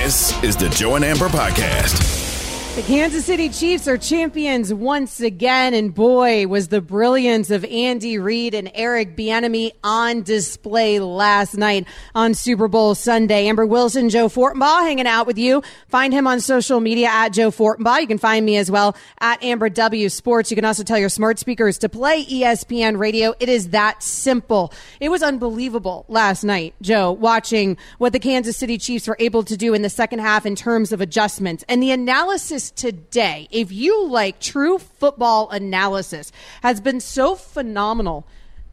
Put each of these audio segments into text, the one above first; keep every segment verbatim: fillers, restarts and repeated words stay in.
This is the Joe and Amber Podcast. The Kansas City Chiefs are champions once again, and boy, was the brilliance of Andy Reid and Eric Bieniemy on display last night on Super Bowl Sunday. Amber Wilson, Joe Fortenbaugh hanging out with you. Find him on social media at Joe Fortenbaugh. You can find me as well at Amber W Sports. You can also tell your smart speakers to play E S P N Radio. It is that simple. It was unbelievable last night, Joe, watching what the Kansas City Chiefs were able to do in the second half in terms of adjustments. And the analysis today, if you like true football analysis, has been so phenomenal.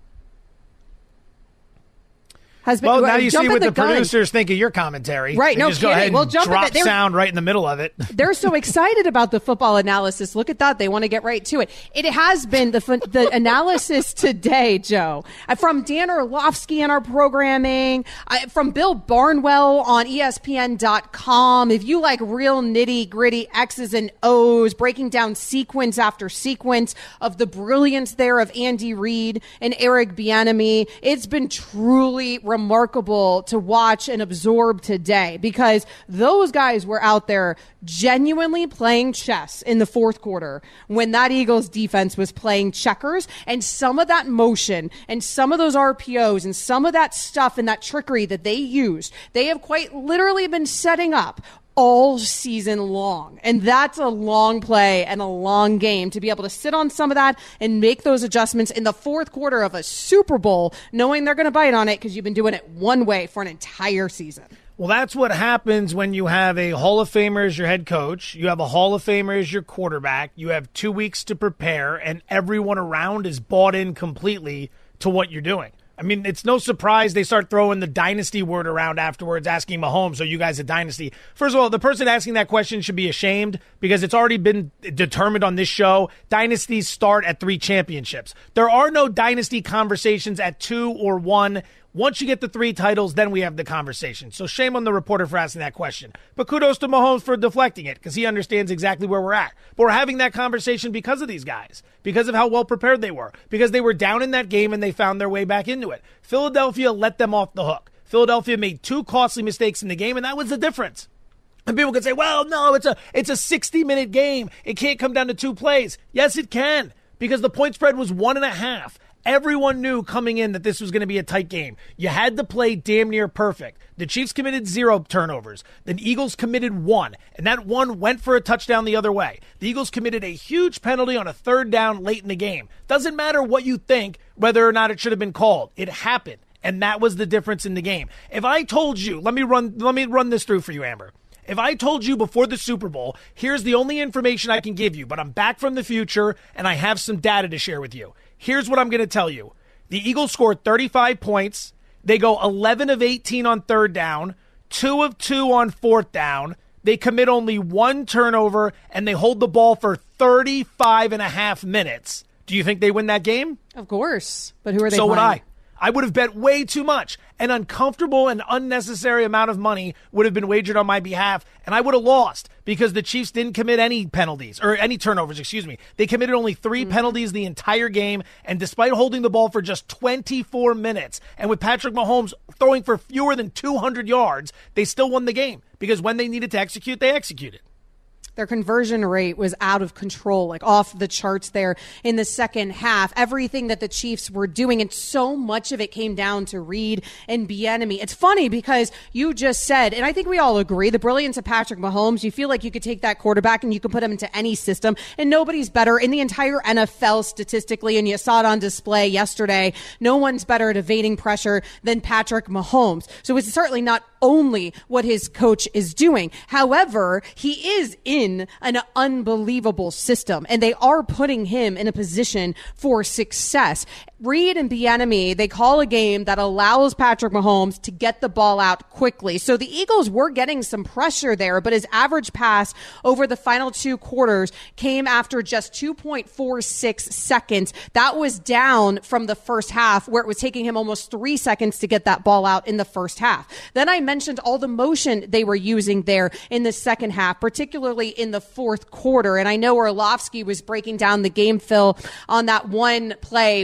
Has been, well, now you see what the, the producers think of your commentary. Right, they no just kidding. Go ahead and we'll jump drop in sound right in the middle of it. They're so excited about the football analysis. Look at that. They want to get right to it. It has been the the analysis today, Joe, from Dan Orlovsky in our programming, from Bill Barnwell on E S P N dot com. If you like real nitty-gritty X's and O's, breaking down sequence after sequence of the brilliance there of Andy Reid and Eric Bieniemy, it's been truly remarkable to watch and absorb today, because those guys were out there genuinely playing chess in the fourth quarter when that Eagles defense was playing checkers. And some of that motion and some of those R P Os and some of that stuff and that trickery that they used, they have quite literally been setting up all season long. And that's a long play and a long game to be able to sit on some of that and make those adjustments in the fourth quarter of a Super Bowl, knowing they're going to bite on it because you've been doing it one way for an entire season. Well, that's what happens when you have a Hall of Famer as your head coach, you have a Hall of Famer as your quarterback, you have two weeks to prepare, and everyone around is bought in completely to what you're doing. I mean, it's no surprise they start throwing the dynasty word around afterwards, asking Mahomes, are you guys a dynasty? First of all, the person asking that question should be ashamed, because it's already been determined on this show. Dynasties start at three championships. There are no dynasty conversations at two or one. Once you get the three titles, then we have the conversation. So shame on the reporter for asking that question. But kudos to Mahomes for deflecting it, because he understands exactly where we're at. But we're having that conversation because of these guys, because of how well prepared they were, because they were down in that game and they found their way back into it. Philadelphia let them off the hook. Philadelphia made two costly mistakes in the game, and that was the difference. And people could say, well, no, it's a it's a sixty-minute game. It can't come down to two plays. Yes, it can, because the point spread was one and a half. Everyone knew coming in that this was going to be a tight game. You had to play damn near perfect. The Chiefs committed zero turnovers. The Eagles committed one, and that one went for a touchdown the other way. The Eagles committed a huge penalty on a third down late in the game. Doesn't matter what you think, whether or not it should have been called. It happened, and that was the difference in the game. If I told you, let me run, let me run this through for you, Amber. If I told you before the Super Bowl, here's the only information I can give you, but I'm back from the future, and I have some data to share with you. Here's what I'm going to tell you. The Eagles scored thirty-five points. They go eleven of eighteen on third down, two of two on fourth down. They commit only one turnover, and they hold the ball for thirty-five and a half minutes. Do you think they win that game? Of course. But who are they so playing? would I. I would have bet way too much. An uncomfortable and unnecessary amount of money would have been wagered on my behalf, and I would have lost because the Chiefs didn't commit any penalties, or any turnovers, excuse me. They committed only three mm-hmm. penalties the entire game, and despite holding the ball for just twenty-four minutes, and with Patrick Mahomes throwing for fewer than two hundred yards, they still won the game, because when they needed to execute, they executed. Their conversion rate was out of control, like off the charts there in the second half. Everything that the Chiefs were doing, and so much of it came down to Reid and Bieniemy. It's funny because you just said, and I think we all agree, the brilliance of Patrick Mahomes, you feel like you could take that quarterback and you could put him into any system, and nobody's better in the entire N F L statistically, and you saw it on display yesterday. No one's better at evading pressure than Patrick Mahomes. So it's certainly not only what his coach is doing. However, he is in an unbelievable system, and they are putting him in a position for success. Reid and Bieniemy, they call a game that allows Patrick Mahomes to get the ball out quickly. So the Eagles were getting some pressure there, but his average pass over the final two quarters came after just two point four six seconds. That was down from the first half, where it was taking him almost three seconds to get that ball out in the first half. Then I mentioned all the motion they were using there in the second half, particularly in the fourth quarter. And I know Orlovsky was breaking down the game, Phil, on that one play where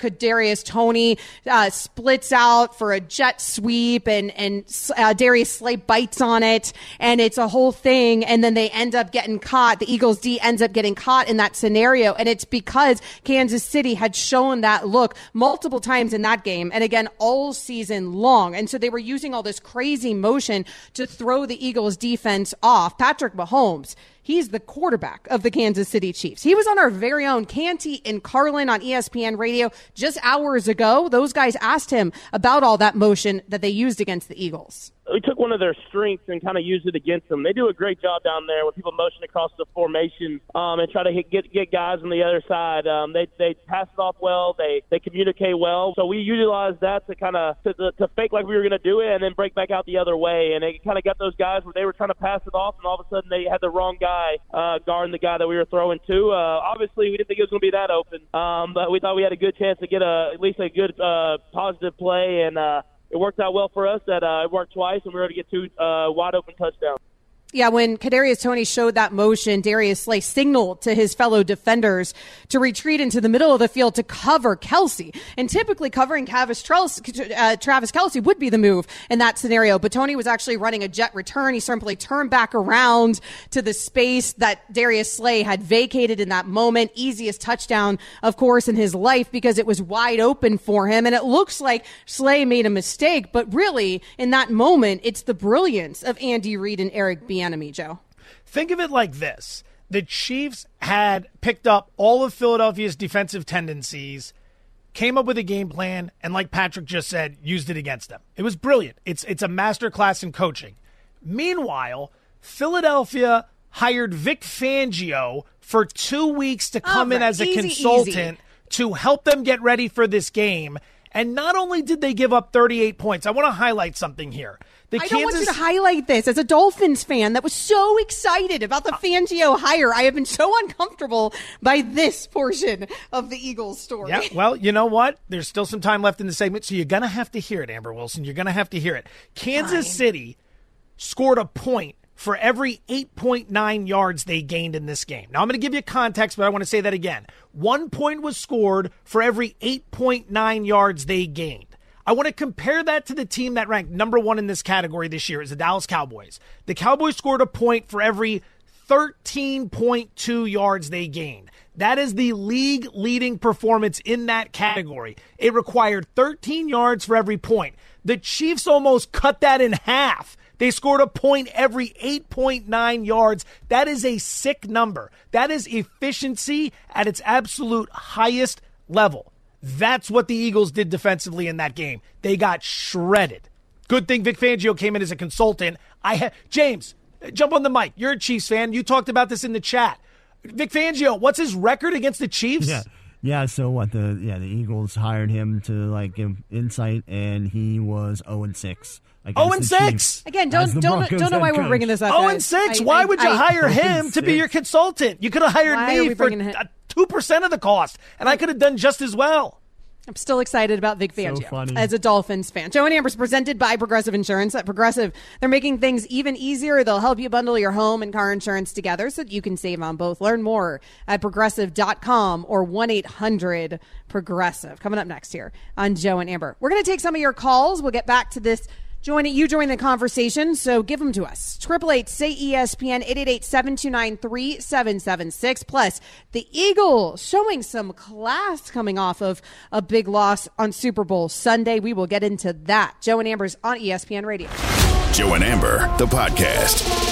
Kadarius Toney uh, splits out for a jet sweep, and and uh, Darius Slay bites on it, and it's a whole thing. And then they end up getting caught. The Eagles D ends up getting caught in that scenario, and it's because Kansas City had shown that look multiple times in that game, and again all season long. And so they were using all this crazy motion to throw the Eagles defense off. Patrick Mahomes, he's the quarterback of the Kansas City Chiefs. He was on our very own Canty and Carlin on E S P N Radio just hours ago. Those guys asked him about all that motion that they used against the Eagles. We took one of their strengths and kind of used it against them. They do a great job down there when people motion across the formation um, and try to hit, get get guys on the other side. Um, they they pass it off well. They they communicate well. So we utilized that to kind of to, to, to fake like we were going to do it and then break back out the other way. And it kind of got those guys where they were trying to pass it off, and all of a sudden they had the wrong guy uh, guarding the guy that we were throwing to. Uh, obviously, we didn't think it was going to be that open, um, but we thought we had a good chance to get a at least a good uh, positive play, and uh, it worked out well for us that uh, it worked twice, and we were able to get two uh, wide-open touchdowns. Yeah, when Kadarius Toney showed that motion, Darius Slay signaled to his fellow defenders to retreat into the middle of the field to cover Kelce. And typically covering Travis, uh, Travis Kelce would be the move in that scenario. But Toney was actually running a jet return. He simply turned back around to the space that Darius Slay had vacated in that moment. Easiest touchdown, of course, in his life because it was wide open for him. And it looks like Slay made a mistake. But really, in that moment, it's the brilliance of Andy Reid and Eric Bieniemy. Enemy, Joe. Think of it like this. The Chiefs had picked up all of Philadelphia's defensive tendencies, came up with a game plan, and like Patrick just said, used it against them. It was brilliant. It's it's a masterclass in coaching. Meanwhile, Philadelphia hired Vic Fangio for two weeks to come oh, in as a easy, consultant easy. to help them get ready for this game. And not only did they give up thirty-eight points, I want to highlight something here. The I Kansas... don't want you to highlight this. As a Dolphins fan that was so excited about the Fangio hire, I have been so uncomfortable by this portion of the Eagles story. Yeah, well, you know what? There's still some time left in the segment, so you're going to have to hear it, Amber Wilson. You're going to have to hear it. Kansas Fine. City scored a point for every eight point nine yards they gained in this game. Now, I'm going to give you context, but I want to say that again. One point was scored for every eight point nine yards they gained. I want to compare that to the team that ranked number one in this category this year is the Dallas Cowboys. The Cowboys scored a point for every thirteen point two yards they gained. That is the league-leading performance in that category. It required thirteen yards for every point. The Chiefs almost cut that in half. They scored a point every eight point nine yards. That is a sick number. That is efficiency at its absolute highest level. That's what the Eagles did defensively in that game. They got shredded. Good thing Vic Fangio came in as a consultant. I ha- James, jump on the mic. You're a Chiefs fan. You talked about this in the chat. Vic Fangio, what's his record against the Chiefs? Yeah. Yeah, so what the yeah, the Eagles hired him to like give insight, and he was oh and six. oh and six Again, don't don't don't know why we're bringing this up. oh and six Why I, would you I, hire I, him to be your consultant? You could have hired why me for two percent of the cost, and I could have done just as well. I'm still excited about Vic Fangio so as a Dolphins fan. Joe and Amber is presented by Progressive Insurance. At Progressive, they're making things even easier. They'll help you bundle your home and car insurance together so that you can save on both. Learn more at progressive dot com or one eight hundred progressive. Coming up next here on Joe and Amber. We're going to take some of your calls. We'll get back to this. Join it. You join the conversation, so give them to us. Triple eight say E S P N eight eight eight seven two nine three seven seven six. Plus, the Eagles showing some class coming off of a big loss on Super Bowl Sunday. We will get into that. Joe and Amber's on E S P N Radio. Joe and Amber, the podcast.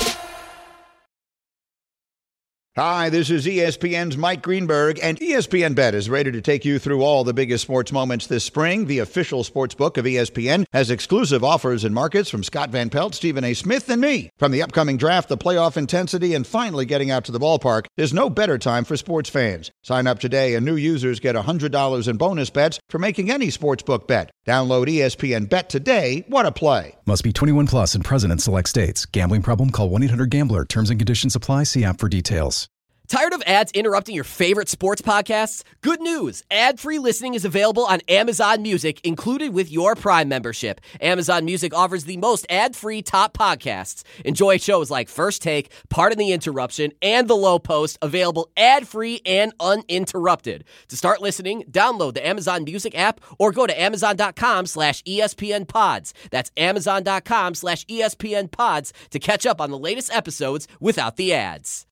Hi, this is E S P N's Mike Greenberg, and E S P N Bet is ready to take you through all the biggest sports moments this spring. The official sports book of E S P N has exclusive offers and markets from Scott Van Pelt, Stephen A. Smith, and me. From the upcoming draft, the playoff intensity, and finally getting out to the ballpark, there's no better time for sports fans. Sign up today, and new users get one hundred dollars in bonus bets for making any sportsbook bet. Download E S P N Bet today. What a play. Must be twenty-one plus and present in select states. Gambling problem? Call one eight hundred gambler. Terms and conditions apply. See app for details. Tired of ads interrupting your favorite sports podcasts? Good news! Ad-free listening is available on Amazon Music, included with your Prime membership. Amazon Music offers the most ad-free top podcasts. Enjoy shows like First Take, Pardon the Interruption, and The Low Post, available ad-free and uninterrupted. To start listening, download the Amazon Music app or go to amazon.com slash ESPN pods. That's amazon.com slash ESPN pods to catch up on the latest episodes without the ads.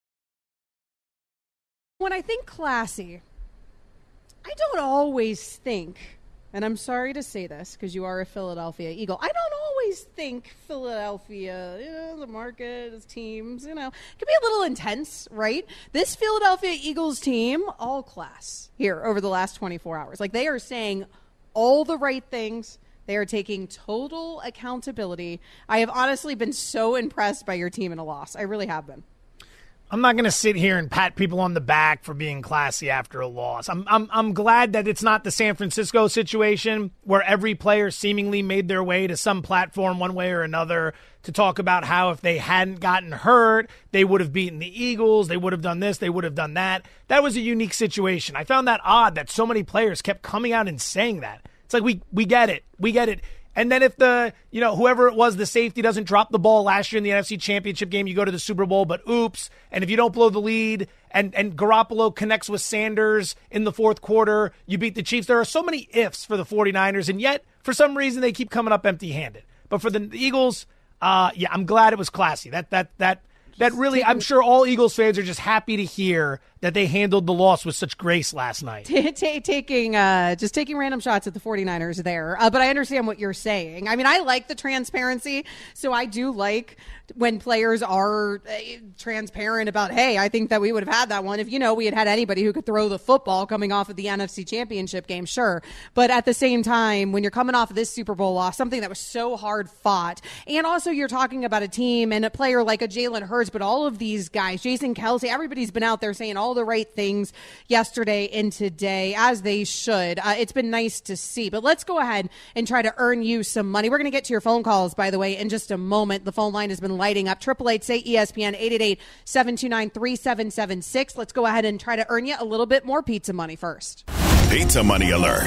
When I think classy, I don't always think, and I'm sorry to say this because you are a Philadelphia Eagle, I don't always think Philadelphia, you know, the market, its teams, you know, can be a little intense, right? This Philadelphia Eagles team, all class here over the last twenty-four hours. Like, they are saying all the right things. They are taking total accountability. I have honestly been so impressed by your team in a loss. I really have been. I'm not going to sit here and pat people on the back for being classy after a loss. I'm I'm I'm glad that it's not the San Francisco situation where every player seemingly made their way to some platform one way or another to talk about how if they hadn't gotten hurt, they would have beaten the Eagles, they would have done this, they would have done that. That was a unique situation. I found that odd that so many players kept coming out and saying that. It's like, we we get it. We get it. And then if the, you know, whoever it was, the safety doesn't drop the ball last year in the N F C Championship game, you go to the Super Bowl, but oops. And if you don't blow the lead and, and Garoppolo connects with Sanders in the fourth quarter, you beat the Chiefs. There are so many ifs for the 49ers, and yet, for some reason, they keep coming up empty-handed. But for the Eagles, uh, yeah, I'm glad it was classy. That, that, that, that really, I'm sure all Eagles fans are just happy to hear that they handled the loss with such grace last night. T- t- taking uh, just taking random shots at the 49ers there. Uh, but I understand what you're saying. I mean, I like the transparency. So I do like when players are uh, transparent about, hey, I think that we would have had that one if, you know, we had had anybody who could throw the football coming off of the N F C Championship game. Sure. But at the same time, when you're coming off of this Super Bowl loss, something that was so hard fought, and also you're talking about a team and a player like a Jalen Hurts, but all of these guys, Jason Kelce, everybody's been out there saying all the right things yesterday and today, as they should. Uh, it's been nice to see. But let's go ahead and try to earn you some money. We're going to get to your phone calls, by the way, in just a moment. The phone line has been lighting up. Triple eight say E S P N, eight eight eight, seven two nine, three seven seven six. Let's go ahead and try to earn you a little bit more pizza money first. Pizza money alert.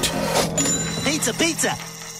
Pizza, pizza.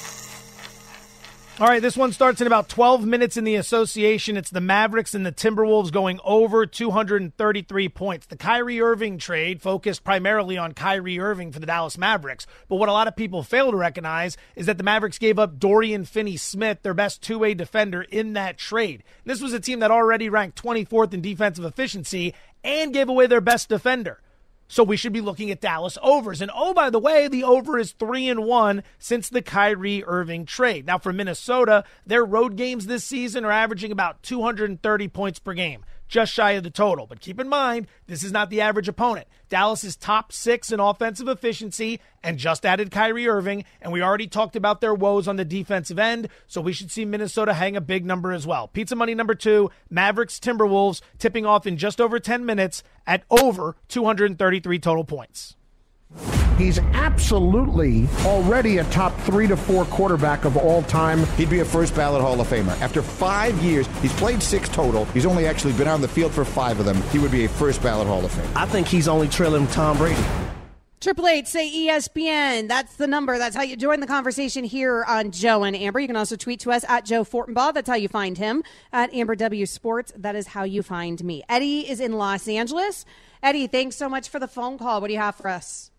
All right, this one starts in about twelve minutes in the association. It's the Mavericks and the Timberwolves going over two hundred thirty-three points. The Kyrie Irving trade focused primarily on Kyrie Irving for the Dallas Mavericks. But what a lot of people fail to recognize is that the Mavericks gave up Dorian Finney-Smith, their best two-way defender, in that trade. This was a team that already ranked twenty-fourth in defensive efficiency and gave away their best defender. So we should be looking at Dallas overs. And oh, by the way, the over is three and one since the Kyrie Irving trade. Now for Minnesota, their road games this season are averaging about two hundred thirty points per game, just shy of the total. But keep in mind, this is not the average opponent. Dallas is top six in offensive efficiency and just added Kyrie Irving, and we already talked about their woes on the defensive end, so we should see Minnesota hang a big number as well. Pizza money number two, Mavericks Timberwolves, tipping off in just over ten minutes at over two hundred thirty-three total points. He's absolutely already a top three to four quarterback of all time. He'd be a first ballot Hall of Famer. After five years, he's played six total. He's only actually been on the field for five of them. He would be a first ballot Hall of Famer. I think he's only trailing Tom Brady. Triple eight say E S P N. That's the number. That's how you join the conversation here on Joe and Amber. You can also tweet to us at Joe Fortenbaugh. That's how you find him. At Amber W Sports. That is how you find me. Eddie is in Los Angeles. Eddie, thanks so much for the phone call. What do you have for us?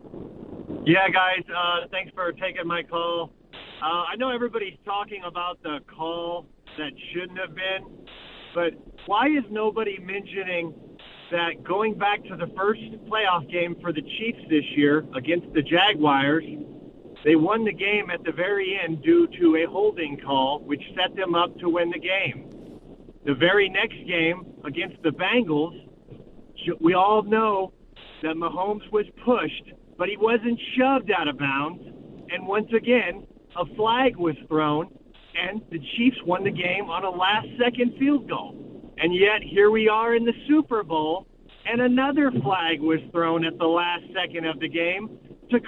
Yeah, guys, uh, thanks for taking my call. Uh, I know everybody's talking about the call that shouldn't have been, but why is nobody mentioning that going back to the first playoff game for the Chiefs this year against the Jaguars, they won the game at the very end due to a holding call, which set them up to win the game. The very next game against the Bengals, we all know that Mahomes was pushed, but he wasn't shoved out of bounds. And once again, a flag was thrown, and the Chiefs won the game on a last-second field goal. And yet, here we are in the Super Bowl, and another flag was thrown at the last second of the game to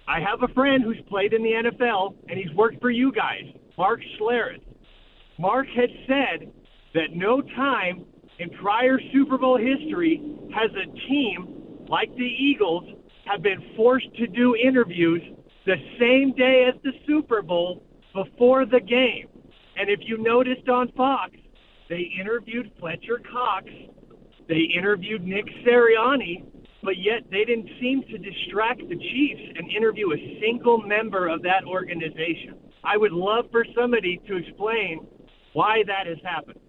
I have a friend who's played in the N F L, and he's worked for you guys, Mark Schlereth. Mark had said that no time in prior Super Bowl history has a team like the Eagles have been forced to do interviews the same day as the Super Bowl before the game. And if you noticed on Fox, they interviewed Fletcher Cox, they interviewed Nick Sirianni, but yet they didn't seem to distract the Chiefs and interview a single member of that organization. I would love for somebody to explain why that has happened.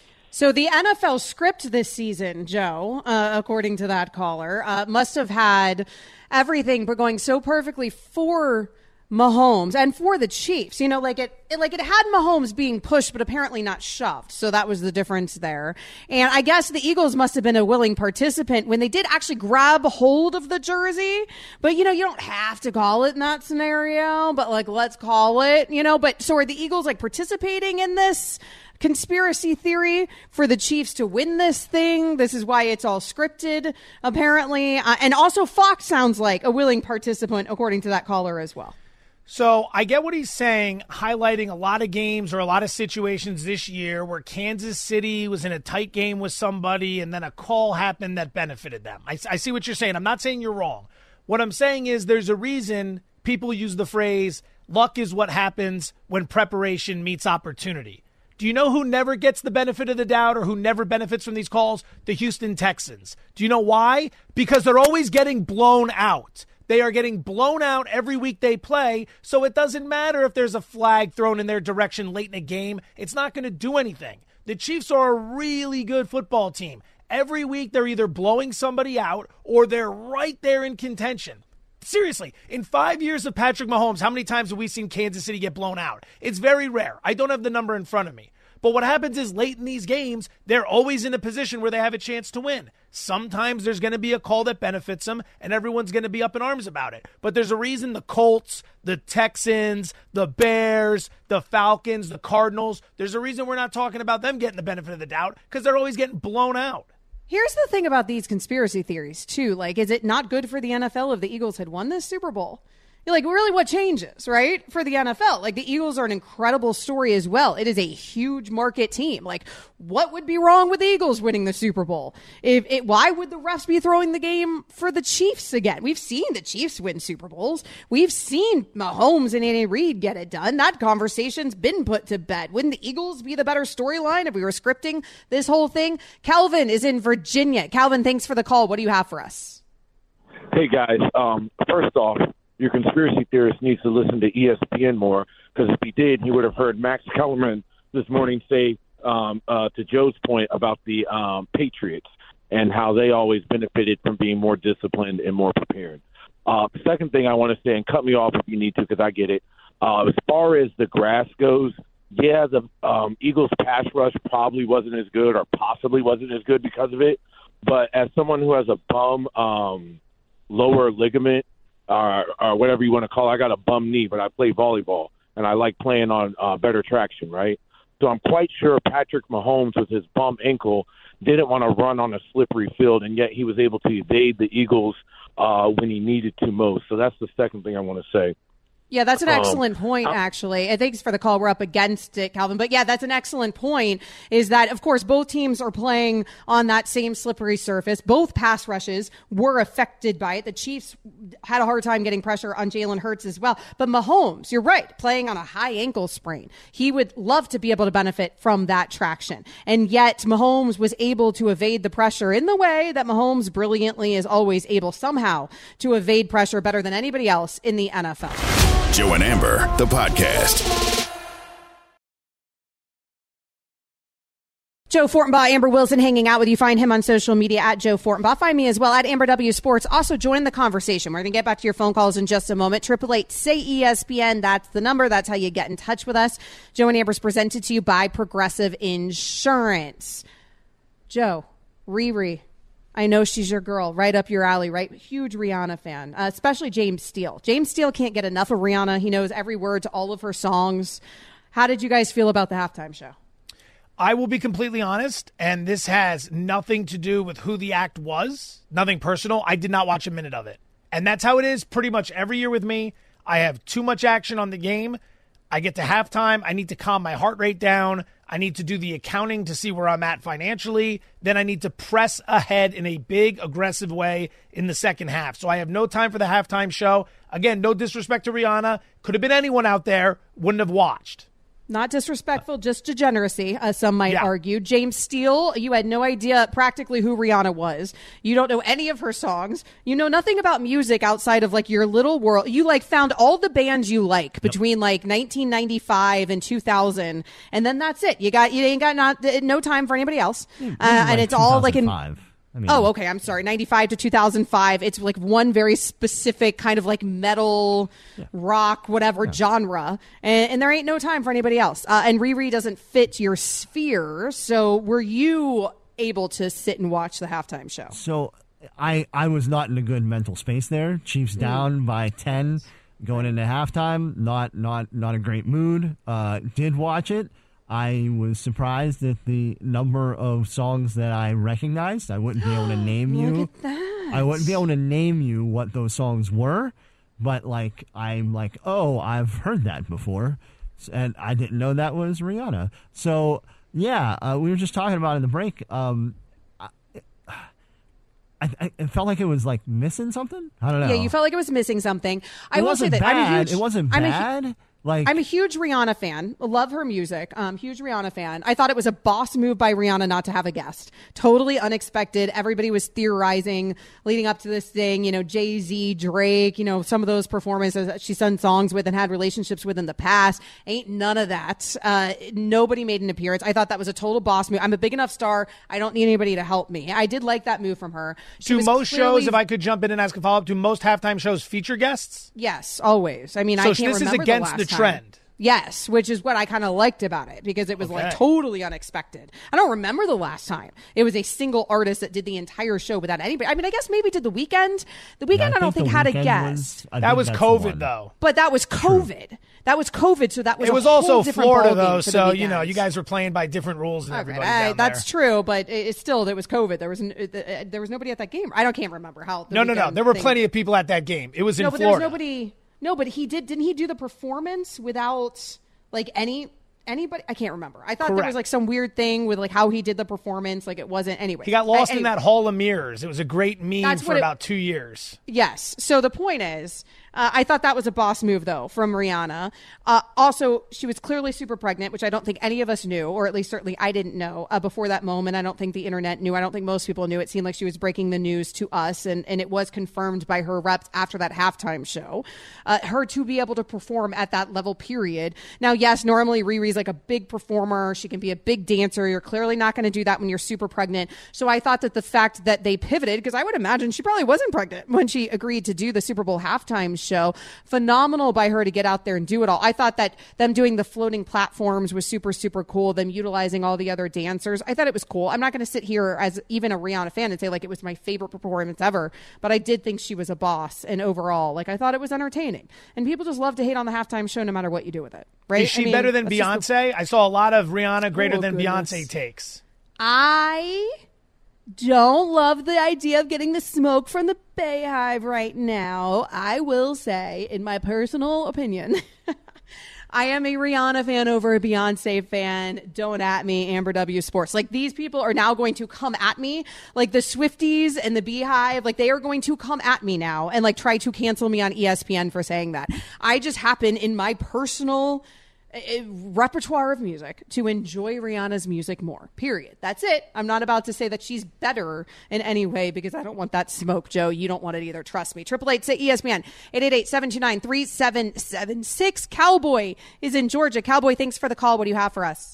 So the N F L script this season, Joe, uh, according to that caller, uh, must have had everything going so perfectly for Mahomes and for the Chiefs. You know, like it, it like it had Mahomes being pushed, but apparently not shoved. So that was the difference there. And I guess the Eagles must have been a willing participant when they did actually grab hold of the jersey. But, you know, you don't have to call it in that scenario, but like, let's call it, you know, but so are the Eagles like participating in this conspiracy theory for the Chiefs to win this thing? This is why it's all scripted, apparently. Uh, and also Fox sounds like a willing participant, according to that caller as well. So I get what he's saying, highlighting a lot of games or a lot of situations this year where Kansas City was in a tight game with somebody and then a call happened that benefited them. I, I see what you're saying. I'm not saying you're wrong. What I'm saying is there's a reason people use the phrase, luck is what happens when preparation meets opportunity. Do you know who never gets the benefit of the doubt or who never benefits from these calls? The Houston Texans. Do you know why? Because they're always getting blown out. They are getting blown out every week they play, so it doesn't matter if there's a flag thrown in their direction late in a game. It's not going to do anything. The Chiefs are a really good football team. Every week they're either blowing somebody out or they're right there in contention. Seriously, in five years of Patrick Mahomes, how many times have we seen Kansas City get blown out? It's very rare. I don't have the number in front of me. But what happens is late in these games, they're always in a position where they have a chance to win. Sometimes there's going to be a call that benefits them, and everyone's going to be up in arms about it. But there's a reason the Colts, the Texans, the Bears, the Falcons, the Cardinals, there's a reason we're not talking about them getting the benefit of the doubt because they're always getting blown out. Here's the thing about these conspiracy theories, too. Like, is it not good for the N F L if the Eagles had won this Super Bowl? Like, really, what changes, right, for the N F L? Like, the Eagles are an incredible story as well. It is a huge market team. Like, what would be wrong with the Eagles winning the Super Bowl? If it, why would the refs be throwing the game for the Chiefs again? We've seen the Chiefs win Super Bowls. We've seen Mahomes and Andy Reid get it done. That conversation's been put to bed. Wouldn't the Eagles be the better storyline if we were scripting this whole thing? Calvin is in Virginia. Calvin, thanks for the call. What do you have for us? Hey, guys. Um, first off, your conspiracy theorist needs to listen to E S P N more, because if he did, he would have heard Max Kellerman this morning say, um, uh, to Joe's point about the um, Patriots and how they always benefited from being more disciplined and more prepared. Uh, the second thing I want to say, and cut me off if you need to because I get it, uh, as far as the grass goes, yeah, the um, Eagles' pass rush probably wasn't as good or possibly wasn't as good because of it, but as someone who has a bum um, lower ligament, Or, or whatever you want to call it. I got a bum knee, but I play volleyball, and I like playing on uh, better traction, right? So I'm quite sure Patrick Mahomes, with his bum ankle, didn't want to run on a slippery field, and yet he was able to evade the Eagles uh, when he needed to most. So that's the second thing I want to say. Yeah, that's an excellent um, point, actually. And thanks for the call. We're up against it, Calvin. But yeah, that's an excellent point, is that, of course, both teams are playing on that same slippery surface. Both pass rushes were affected by it. The Chiefs had a hard time getting pressure on Jalen Hurts as well. But Mahomes, you're right, playing on a high ankle sprain. He would love to be able to benefit from that traction. And yet Mahomes was able to evade the pressure in the way that Mahomes brilliantly is always able somehow to evade pressure better than anybody else in the N F L. Joe and Amber, the podcast. Joe Fortenbaugh, Amber Wilson hanging out with you. Find him on social media at Joe Fortenbaugh. Find me as well at Amber W Sports. Also join the conversation. We're going to get back to your phone calls in just a moment. Triple eight say E S P N. That's the number. That's how you get in touch with us. Joe and Amber's presented to you by Progressive Insurance. Joe, Riri. I know she's your girl, right up your alley, right? Huge Rihanna fan, uh, especially James Steele. James Steele can't get enough of Rihanna. He knows every word to all of her songs. How did you guys feel about the halftime show? I will be completely honest, and this has nothing to do with who the act was, nothing personal. I did not watch a minute of it. And that's how it is pretty much every year with me. I have too much action on the game. I get to halftime. I need to calm my heart rate down. I need to do the accounting to see where I'm at financially. Then I need to press ahead in a big, aggressive way in the second half. So I have no time for the halftime show. Again, no disrespect to Rihanna. Could have been anyone out there. Wouldn't have watched. Not disrespectful, just degeneracy, as some might Yeah. argue. James Steele, you had no idea practically who Rihanna was. You don't know any of her songs. You know nothing about music outside of like your little world. You like found all the bands you like between like nineteen ninety-five and two thousand, and then that's it. You got you ain't got not no time for anybody else, uh, and it's all like in. I mean, oh, okay. I'm sorry. ninety-five to two thousand five. It's like one very specific kind of like metal, yeah. rock, whatever yeah. genre. And, and there ain't no time for anybody else. Uh, and Riri doesn't fit your sphere. So were you able to sit and watch the halftime show? So I, I was not in a good mental space there. Chiefs mm. down by ten going into halftime. Not, not, not a great mood. Uh, did watch it. I was surprised at the number of songs that I recognized. I wouldn't be able to name you. Look at that. I wouldn't be able to name you what those songs were, but like I'm like, oh, I've heard that before, and I didn't know that was Rihanna. So yeah, uh, we were just talking about in the break. Um, I, I, it felt like it was like missing something. I don't know. Yeah, you felt like it was missing something. I it will wasn't say that bad. I'm a huge. It wasn't I'm bad. A, Like, I'm a huge Rihanna fan. Love her music. Um, huge Rihanna fan. I thought it was a boss move by Rihanna not to have a guest. Totally unexpected. Everybody was theorizing leading up to this thing. You know, Jay-Z, Drake, you know, some of those performances that she's done songs with and had relationships with in the past. Ain't none of that. Uh, nobody made an appearance. I thought that was a total boss move. I'm a big enough star. I don't need anybody to help me. I did like that move from her. She do most clearly... shows, if I could jump in and ask a follow-up, do most halftime shows feature guests? Yes, always. I mean, so I can't this remember is against the, the last trend. Time. Yes, which is what I kind of liked about it because it was Okay. like totally unexpected. I don't remember the last time it was a single artist that did the entire show without anybody. I mean, I guess maybe did the Weeknd. The Weeknd, Yeah, I I, don't think think The had a Weeknd guest. was- I That think was that's the COVID, one. though. But that was COVID. That was COVID, so that was It a was whole also different Florida, ballgame though, for The so, you know, Weeknd. you guys were playing by different rules than Okay, everybody uh, down that's there. true, but it, it's still there was COVID. There was n- uh, there was nobody at that game. I don't can't remember how. The No, no, no. Weeknd There were thing- plenty of people at that game. It was in no, but there Florida. was nobody. No, but he did. Didn't he do the performance without like any? Anybody? I can't remember. I thought there Correct. was like some weird thing with like how he did the performance. Like it wasn't anyway. He got lost I- in anyway. that Hall of Mirrors. It was a great meme That's for what it- about two years. Yes. So the point is, uh, I thought that was a boss move, though, from Rihanna. Uh, also, she was clearly super pregnant, which I don't think any of us knew, or at least certainly I didn't know uh, before that moment. I don't think the internet knew. I don't think most people knew. It seemed like she was breaking the news to us, and, and it was confirmed by her reps after that halftime show. Uh, her to be able to perform at that level, period. Now, yes, normally Riri's like a big performer. She can be a big dancer. You're clearly not going to do that when you're super pregnant. So I thought that the fact that they pivoted, because I would imagine she probably wasn't pregnant when she agreed to do the Super Bowl halftime show. Phenomenal by her to get out there and do it all. I thought that them doing the floating platforms was super, super cool. Them utilizing all the other dancers. I thought it was cool. I'm not going to sit here as even a Rihanna fan and say like it was my favorite performance ever, but I did think she was a boss. And overall, like I thought it was entertaining. And people just love to hate on the halftime show no matter what you do with it. Right? Is she I mean, better than that's just the- Beyonce? I saw a lot of Rihanna greater Oh, than goodness. Beyonce takes. I don't love the idea of getting the smoke from the Bayhive right now. I will say, in my personal opinion, I am a Rihanna fan over a Beyonce fan. Don't at me, Amber W Sports. Like, these people are now going to come at me. Like, the Swifties and the Beehive, like, they are going to come at me now and, like, try to cancel me on E S P N for saying that. I just happen, in my personal uh, repertoire of music, to enjoy Rihanna's music more, period. That's it. I'm not about to say that she's better in any way because I don't want that smoke, Joe. You don't want it either. Trust me. Triple eight say E S P N, eight eight eight, seven two nine, three seven seven six. Cowboy is in Georgia. Cowboy, thanks for the call. What do you have for us?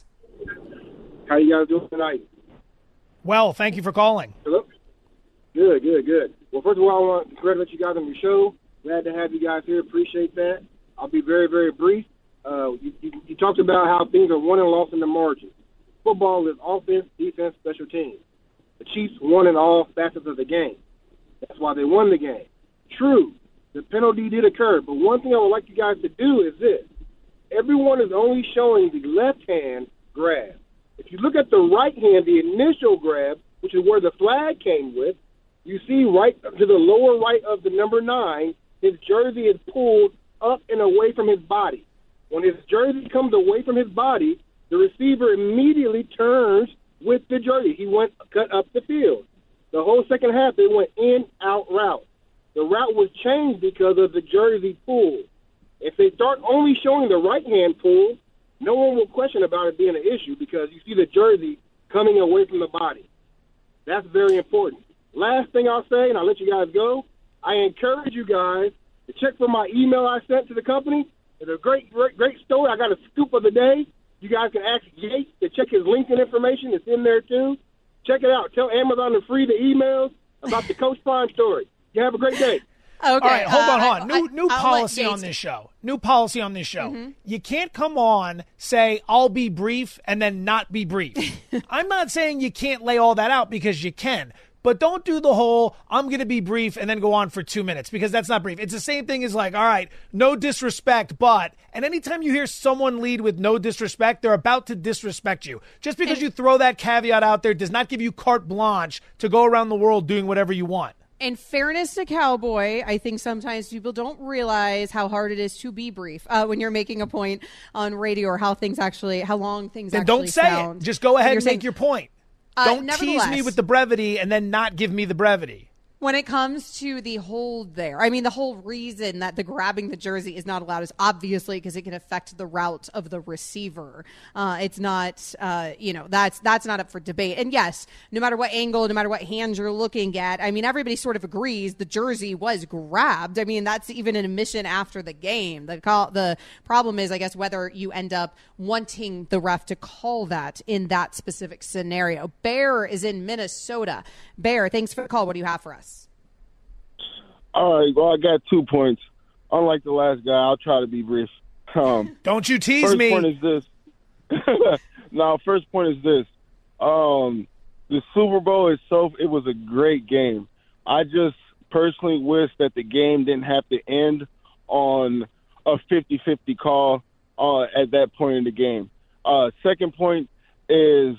How you guys doing tonight? Well, thank you for calling. Hello? Good, good, good. Well, first of all, I want to congratulate you guys on your show. Glad to have you guys here. Appreciate that. I'll be very, very brief. Uh, you, you, you talked about how things are won and lost in the margin. Football is offense, defense, special teams. The Chiefs won in all facets of the game. That's why they won the game. True, the penalty did occur, but one thing I would like you guys to do is this. Everyone is only showing the left hand grab. If you look at the right hand, the initial grab, which is where the flag came with, you see right to the lower right of the number nine, his jersey is pulled up and away from his body. When his jersey comes away from his body, the receiver immediately turns with the jersey. He went cut up the field. The whole second half, they went in-out route. The route was changed because of the jersey pull. If they start only showing the right-hand pull, no one will question about it being an issue because you see the jersey coming away from the body. That's very important. Last thing I'll say, and I'll let you guys go, I encourage you guys to check for my email I sent to the company. It's a great, great, great story. I got a scoop of the day. You guys can ask Yates to check his LinkedIn information. It's in there, too. Check it out. Tell Amazon to free the emails about the Coach Prime story. You have a great day. Okay. All right, hold uh, on, hold on. New, I, new I'll policy let on this show. New policy on this show. Mm-hmm. You can't come on, say, I'll be brief, and then not be brief. I'm not saying you can't lay all that out because you can. But don't do the whole, I'm going to be brief and then go on for two minutes because that's not brief. It's the same thing as like, all right, no disrespect, but. And anytime you hear someone lead with no disrespect, they're about to disrespect you. Just because and, you throw that caveat out there does not give you carte blanche to go around the world doing whatever you want. In fairness to Cowboy, I think sometimes people don't realize how hard it is to be brief uh, when you're making a point on radio or how things actually, how long things then actually don't say sound. it. Just go ahead and, and saying, make your point. Uh, Don't tease me with the brevity and then not give me the brevity. When it comes to the hold there, I mean, the whole reason that the grabbing the jersey is not allowed is obviously because it can affect the route of the receiver. Uh, it's not, uh, you know, that's that's not up for debate. And yes, no matter what angle, no matter what hand you're looking at, I mean, everybody sort of agrees the jersey was grabbed. I mean, that's even an admission after the game. The call, the problem is, I guess, whether you end up wanting the ref to call that in that specific scenario. Bear is in Minnesota. Bear, thanks for the call. What do you have for us? All right, well, I got two points. Unlike the last guy, I'll try to be brief. Um, Don't you tease first me. Point is this. no, first point is this. Um, the Super Bowl is so – it was a great game. I just personally wish that the game didn't have to end on a fifty-fifty call uh, at that point in the game. Uh, second point is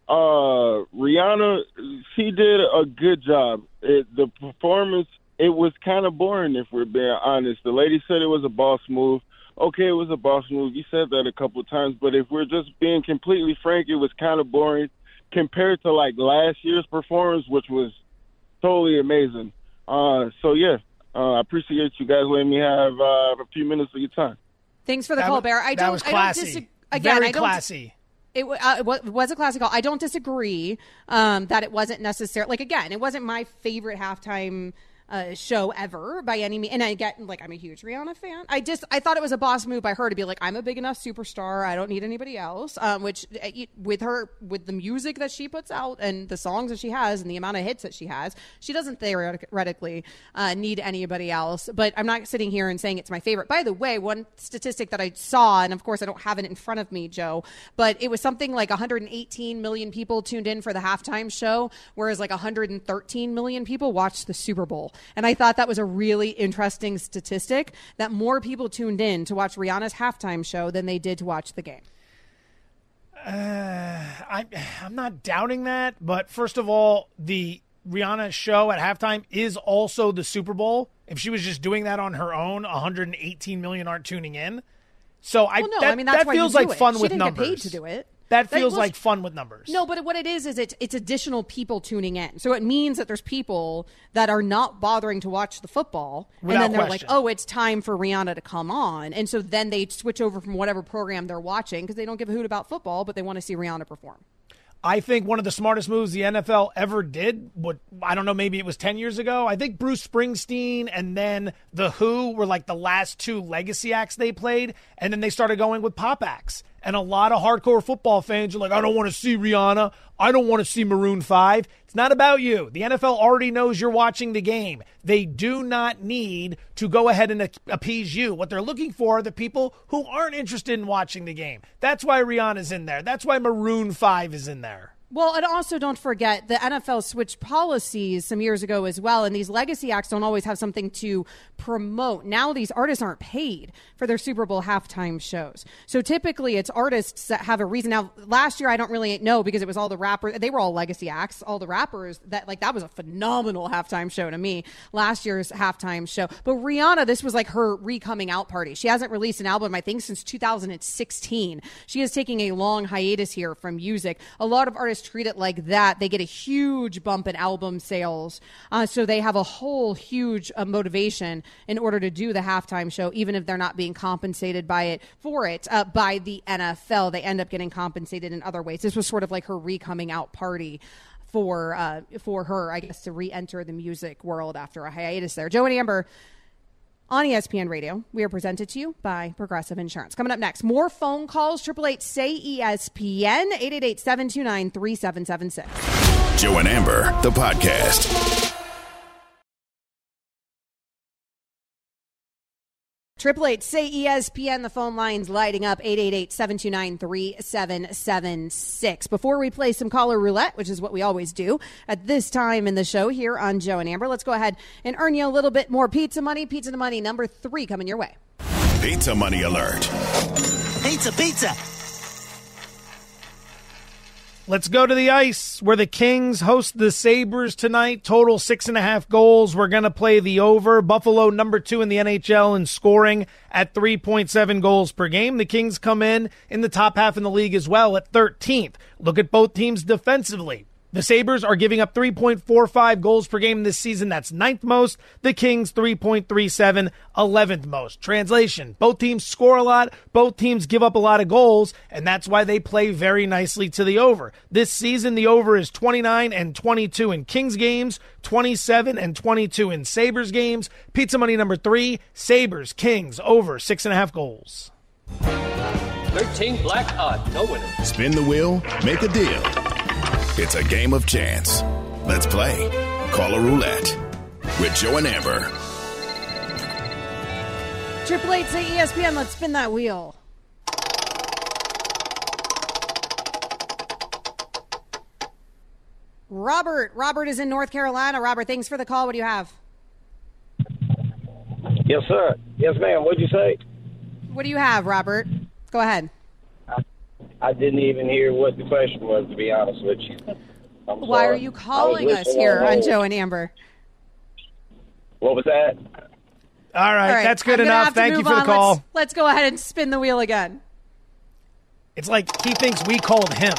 uh, Rihanna, she did a good job. It, the performance – it was kind of boring, if we're being honest. The lady said it was a boss move. Okay, it was a boss move. You said that a couple of times. But if we're just being completely frank, it was kind of boring compared to, like, last year's performance, which was totally amazing. Uh, so, yeah, uh, I appreciate you guys letting me have uh, a few minutes of your time. Thanks for the that call, was, Bear. I that don't, was I classy. don't disagree. Again, Very I don't, classy. It, uh, it was a classic call. I don't disagree um, that it wasn't necessary. Like, again, it wasn't my favorite halftime Uh, show ever by any means. And I get, like, I'm a huge Rihanna fan. I just, I thought it was a boss move by her to be like, I'm a big enough superstar. I don't need anybody else. Um, which uh, with her, with the music that she puts out and the songs that she has and the amount of hits that she has, she doesn't theoretically uh, need anybody else. But I'm not sitting here and saying it's my favorite. By the way, one statistic that I saw, and of course I don't have it in front of me, Joe, but it was something like one hundred eighteen million people tuned in for the halftime show, whereas like one hundred thirteen million people watched the Super Bowl. And I thought that was a really interesting statistic that more people tuned in to watch Rihanna's halftime show than they did to watch the game. Uh, I, I'm not doubting that. But first of all, the Rihanna show at halftime is also the Super Bowl. If she was just doing that on her own, one hundred eighteen million aren't tuning in. So I, well, no, that, I mean, that's that why feels you do like it. fun she with didn't numbers. Get paid to do it. That feels that, like fun with numbers. No, but what it is is it's it's additional people tuning in. So it means that there's people that are not bothering to watch the football, Without and then they're question. like, "Oh, it's time for Rihanna to come on," and so then they switch over from whatever program they're watching because they don't give a hoot about football, but they want to see Rihanna perform. I think one of the smartest moves the N F L ever did, what I don't know, maybe it was ten years ago. I think Bruce Springsteen and then The Who were like the last two legacy acts they played, and then they started going with pop acts. And a lot of hardcore football fans are like, I don't want to see Rihanna. I don't want to see Maroon five. It's not about you. The N F L already knows you're watching the game. They do not need to go ahead and appease you. What they're looking for are the people who aren't interested in watching the game. That's why Rihanna's in there. That's why Maroon five is in there. Well, and also don't forget the N F L switched policies some years ago as well, and these legacy acts don't always have something to promote. Now these artists aren't paid for their Super Bowl halftime shows. So typically it's artists that have a reason. Now, last year I don't really know because it was all the rappers. They were all legacy acts, all the rappers. That like that was a phenomenal halftime show to me, last year's halftime show. But Rihanna, this was like her re-coming out party. She hasn't released an album, I think, since two thousand sixteen. She is taking a long hiatus here from music. A lot of artists treat it like that. They get a huge bump in album sales. Uh, so they have a whole huge uh, motivation in order to do the halftime show, even if they're not being compensated by it for it uh, by the N F L. They end up getting compensated in other ways. This was sort of like her re-coming out party for uh, for her, I guess, to re-enter the music world after a hiatus there. Joe and Amber on E S P N Radio. We are presented to you by Progressive Insurance. Coming up next, more phone calls. Triple eight say E S P N, eight eight eight, seven two nine, three seven seven six. Joe and Amber, the podcast. Triple eight say E S P N. The phone lines lighting up, eight eight eight, seven two nine, three seven seven six. Before we play some caller roulette, which is what we always do at this time in the show here on Joe and Amber, let's go ahead and earn you a little bit more pizza money. Pizza money number three coming your way. Pizza money alert. Pizza, pizza. Let's go to the ice where the Kings host the Sabres tonight. Total six and a half goals. We're going to play the over. Buffalo number two in the N H L in scoring at three point seven goals per game. The Kings come in in the top half in the league as well at thirteenth. Look at both teams defensively. The Sabres are giving up three point four five goals per game this season. That's ninth most. The Kings, three point three seven, eleventh most. Translation, both teams score a lot. Both teams give up a lot of goals, and that's why they play very nicely to the over. This season, the over is twenty-nine and twenty-two in Kings games, twenty-seven and twenty-two in Sabres games. Pizza money number three, Sabres, Kings, over six and a half goals. thirteen black odds, no winner. Spin the wheel, make a deal. It's a game of chance. Let's play Caller Roulette with Joe and Amber. Triple eight say E S P N. Let's spin that wheel. Robert. Robert is in North Carolina. Robert, thanks for the call. What do you have? Yes, sir. Yes, ma'am. What'd you say? What do you have, Robert? Go ahead. I didn't even hear what the question was, to be honest with you. I'm Why sorry. are you calling us here on, on Joe and Amber? What was that? All right, All right, that's good I'm enough. Thank you for the call. Let's, let's go ahead and spin the wheel again. It's like he thinks we called him.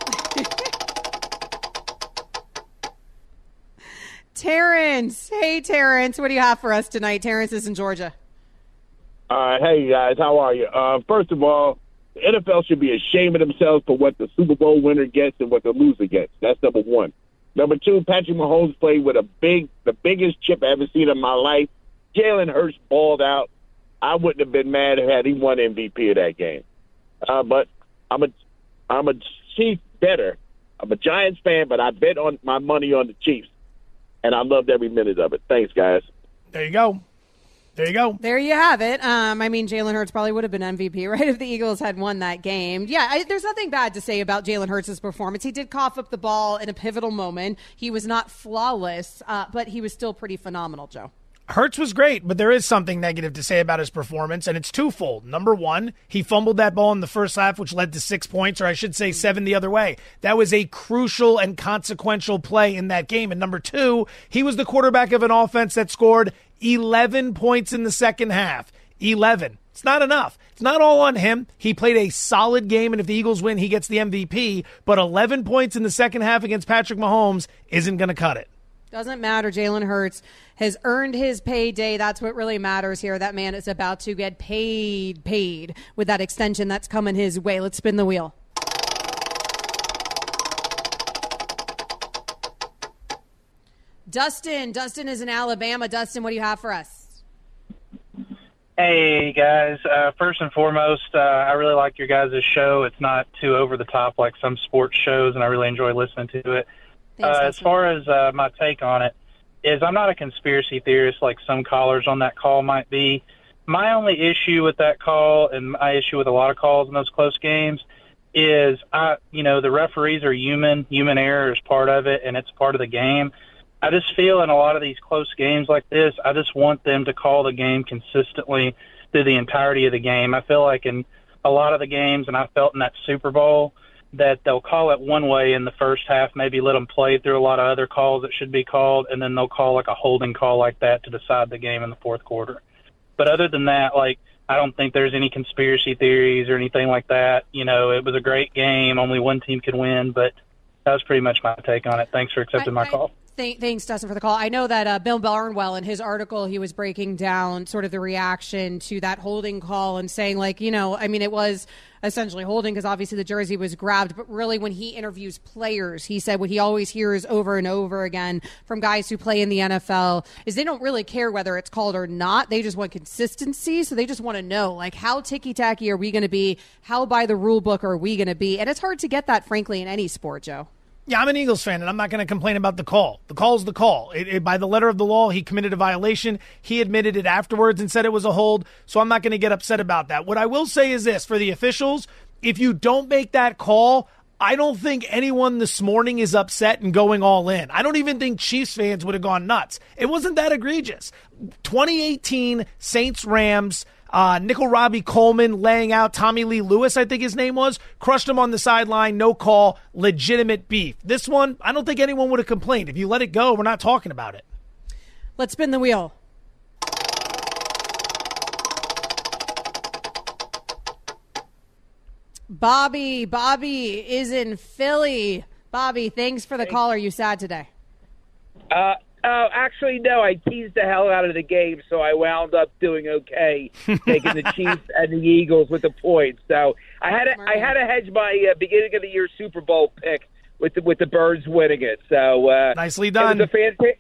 Terrence. Hey, Terrence. What do you have for us tonight? Terrence is in Georgia. All right, hey, guys. How are you? Uh, first of all, the N F L should be ashamed of themselves for what the Super Bowl winner gets and what the loser gets. That's number one. Number two, Patrick Mahomes played with a big, the biggest chip I ever seen in my life. Jalen Hurts balled out. I wouldn't have been mad had he won M V P of that game. Uh, but I'm a, I'm a Chiefs better. I'm a Giants fan, but I bet on my money on the Chiefs, and I loved every minute of it. Thanks, guys. There you go. There you go. There you have it. Um, I mean, Jalen Hurts probably would have been M V P, right, if the Eagles had won that game. Yeah, I, there's nothing bad to say about Jalen Hurts' performance. He did cough up the ball in a pivotal moment. He was not flawless, uh, but he was still pretty phenomenal, Joe. Hurts was great, but there is something negative to say about his performance, and it's twofold. Number one, he fumbled that ball in the first half, which led to six points, or I should say seven the other way. That was a crucial and consequential play in that game. And number two, he was the quarterback of an offense that scored eleven points in the second half. eleven. It's not enough. It's not all on him. He played a solid game, and if the Eagles win, he gets the M V P. But eleven points in the second half against Patrick Mahomes isn't going to cut it. Doesn't matter. Jalen Hurts has earned his payday. That's what really matters here. That man is about to get paid, paid with that extension that's coming his way. Let's spin the wheel. Dustin. Dustin is in Alabama. Dustin, what do you have for us? Hey, guys. Uh, first and foremost, uh, I really like your guys' show. It's not too over the top like some sports shows, and I really enjoy listening to it. Thanks, uh, as far as uh, my take on it, is I'm not a conspiracy theorist like some callers on that call might be. My only issue with that call, and my issue with a lot of calls in those close games, is, I, you know, the referees are human. Human error is part of it, and it's part of the game. I just feel in a lot of these close games like this, I just want them to call the game consistently through the entirety of the game. I feel like in a lot of the games, and I felt in that Super Bowl, that they'll call it one way in the first half, maybe let them play through a lot of other calls that should be called, and then they'll call like a holding call like that to decide the game in the fourth quarter. But other than that, like, I don't think there's any conspiracy theories or anything like that. You know, it was a great game. Only one team could win, but that was pretty much my take on it. Thanks for accepting I, my call. Th- thanks, Dustin, for the call. I know that uh, Bill Barnwell, in his article, he was breaking down sort of the reaction to that holding call and saying, like, you know, I mean, it was essentially holding because obviously the jersey was grabbed. But really, when he interviews players, he said what he always hears over and over again from guys who play in the N F L is they don't really care whether it's called or not. They just want consistency. So they just want to know, like, how ticky-tacky are we going to be? How by the rule book are we going to be? And it's hard to get that, frankly, in any sport, Joe. Yeah, I'm an Eagles fan, and I'm not going to complain about the call. The call's the call. It, it, by the letter of the law, he committed a violation. He admitted it afterwards and said it was a hold, so I'm not going to get upset about that. What I will say is this, for the officials, if you don't make that call, I don't think anyone this morning is upset and going all in. I don't even think Chiefs fans would have gone nuts. It wasn't that egregious. twenty eighteen Saints-Rams, Uh, Nickel Robbie Coleman laying out Tommy Lee Lewis, I think his name was, crushed him on the sideline, no call, legitimate beef. This one, I don't think anyone would have complained. If you let it go, we're not talking about it. Let's spin the wheel. Bobby, Bobby is in Philly. Bobby, thanks for the call. Are you sad today? Uh, Oh, actually, no. I teased the hell out of the game, so I wound up doing okay, taking the Chiefs and the Eagles with the points. So I had to, I had to hedge my uh, beginning of the year Super Bowl pick with the, with the Birds winning it. So uh, nicely done. It was a fantastic.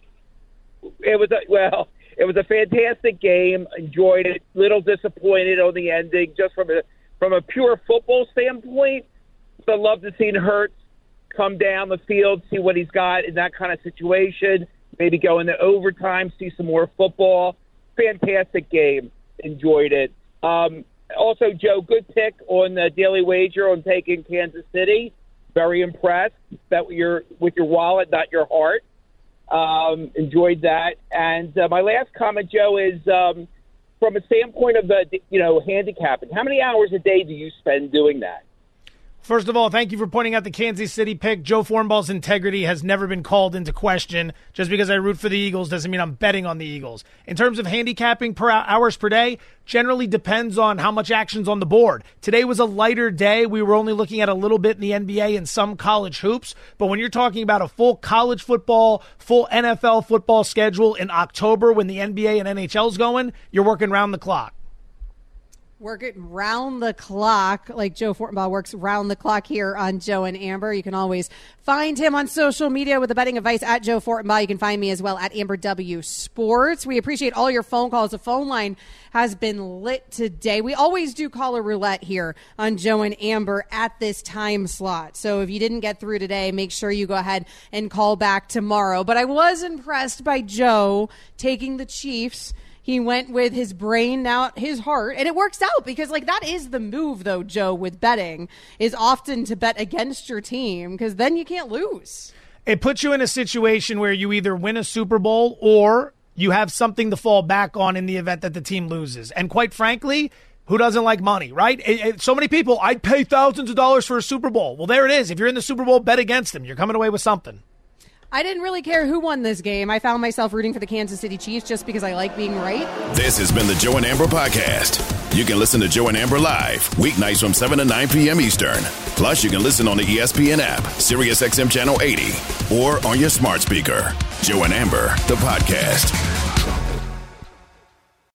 It was a, well, it was a fantastic game. Enjoyed it. Little disappointed on the ending, just from a from a pure football standpoint. I'd love to see Hurts come down the field, see what he's got in that kind of situation. Maybe go into overtime, see some more football. Fantastic game. Enjoyed it. Um, also, Joe, good pick on the Daily Wager on taking Kansas City. Very impressed that you're with your wallet, not your heart. Um, enjoyed that. And uh, my last comment, Joe, is um, from a standpoint of the, you know, handicapping. How many hours a day do you spend doing that? First of all, thank you for pointing out the Kansas City pick. Joe Fornball's integrity has never been called into question. Just because I root for the Eagles doesn't mean I'm betting on the Eagles. In terms of handicapping per hours per day, generally depends on how much action's on the board. Today was a lighter day. We were only looking at a little bit in the N B A and some college hoops. But when you're talking about a full college football, full N F L football schedule in October when the N B A and N H L's going, you're working round the clock. Working round the clock, like Joe Fortenbaugh works round the clock here on Joe and Amber. You can always find him on social media with the betting advice at Joe Fortenbaugh. You can find me as well at Amber W Sports. We appreciate all your phone calls. The phone line has been lit today. We always do caller roulette here on Joe and Amber at this time slot. So if you didn't get through today, make sure you go ahead and call back tomorrow. But I was impressed by Joe taking the Chiefs. He went with his brain, not his heart, and it works out because, like, that is the move, though, Joe, with betting, is often to bet against your team because then you can't lose. It puts you in a situation where you either win a Super Bowl or you have something to fall back on in the event that the team loses. And quite frankly, who doesn't like money, right? It, it, so many people, I'd pay thousands of dollars for a Super Bowl. Well, there it is. If you're in the Super Bowl, bet against them. You're coming away with something. I didn't really care who won this game. I found myself rooting for the Kansas City Chiefs just because I like being right. This has been the Joe and Amber Podcast. You can listen to Joe and Amber live weeknights from seven to nine p.m. Eastern. Plus, you can listen on the E S P N app, Sirius X M Channel eighty, or on your smart speaker. Joe and Amber, the podcast.